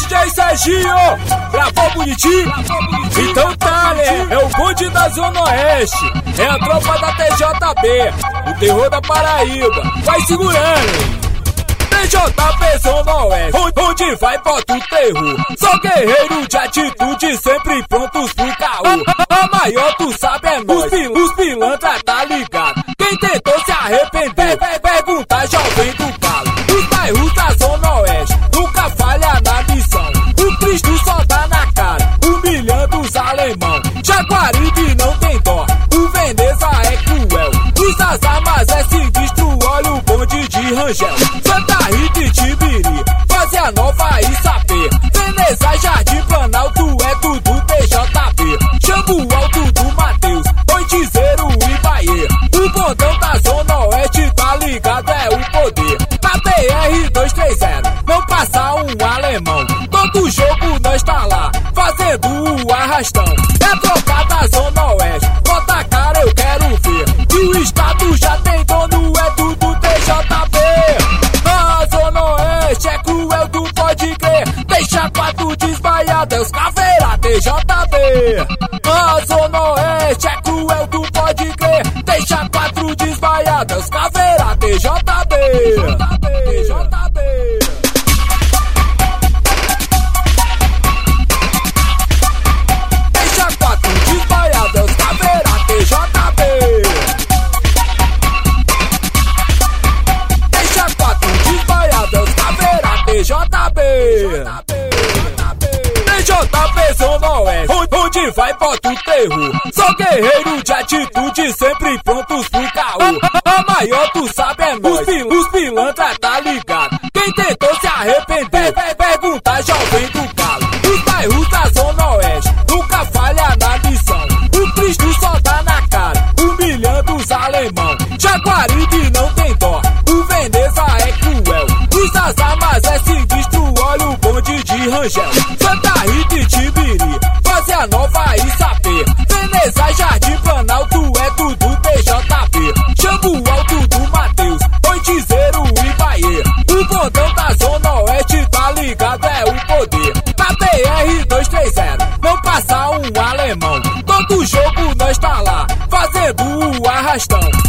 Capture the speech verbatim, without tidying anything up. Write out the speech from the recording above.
D J Serginho, gravou bonitinho? Então tá, né? É o bonde da Zona Oeste, é a tropa da T J B, o terror da Paraíba. Vai segurando. T J B Zona Oeste, onde vai bota o terror. Só guerreiro de atitude, sempre prontos pro caô. A maior tu sabe é nós, os, pil os pilantra tá ligado. Quem tentou se arrepender, pergunta já vem do calo. Os bairros da Zona Oeste nunca falha na missão. O Cristo só dá na cara, humilhando os alemão. Jaguaribe não tem dó, o Veneza é cruel. Usa armas é sinistro, olha o bonde de Rangel. Santa Rita e Tibiri, fase a nova e saber. Veneza, Jardim, Planalto, é tudo T J B. Chama o alto do Mateus, Oitizeiro e Bahia. O bondão da Zona Oeste tá ligado, é o poder. Na B R duzentos e trinta, não passa um alemão. Todo jogo nós tá lá, fazendo o arrastão. É tropa da Zona Oeste, bota a cara, eu quero ver. E o estado já tem dono, é tudo T J B. A Zona Oeste é cruel, tu pode crer. Deixa quatro desmaiados, é os caveira T J B. A Zona Oeste é cruel, tu pode crer. Deixa quatro desmaiados, é os caveira T J B. T J B. T J B T J B Zona Oeste, onde vai bota o terror. Só guerreiro de atitude, sempre prontos pro caô. A maior tu sabe é nós, os, pil os pilantra tá ligado. Quem tentou se arrepender, pergunta já vem do calo. Os bairros da Zona Oeste nunca falha na missão. O Cristo só dá na cara, humilhando os alemão. Jaguaribe não tem dó, o Veneza é cruel. Usa armas é sinistro, olha o bonde de Rangel. Santa Rita e Tibiri, fase a nova e saber. Veneza, Jardim, Planalto, é tudo T J B. Chama o alto do Mateus, Oitizeiro e Bahia. O bondão da Zona Oeste tá ligado, é o poder. Na B R duzentos e trinta, não passa um alemão. Todo jogo nós tá lá, fazendo o arrastão.